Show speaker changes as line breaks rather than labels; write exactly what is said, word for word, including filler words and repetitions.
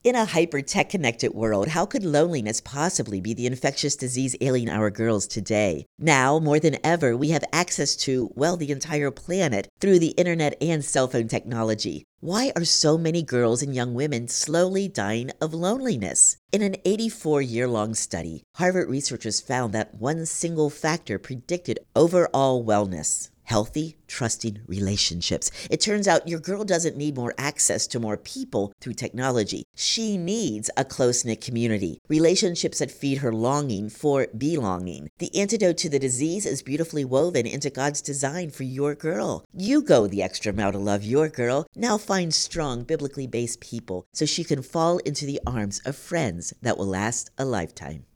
In a hyper-tech connected world, how could loneliness possibly be the infectious disease ailing our girls today? Now, more than ever, we have access to, well, the entire planet through the internet and cell phone technology. Why are so many girls and young women slowly dying of loneliness? In an eighty-four-year-long study, Harvard researchers found that one single factor predicted overall wellness: healthy, trusting relationships. It turns out your girl doesn't need more access to more people through technology. She needs a close-knit community, relationships that feed her longing for belonging. The antidote to the disease is beautifully woven into God's design for your girl. You go the extra mile to love your girl. Now find strong, biblically based people so she can fall into the arms of friends that will last a lifetime.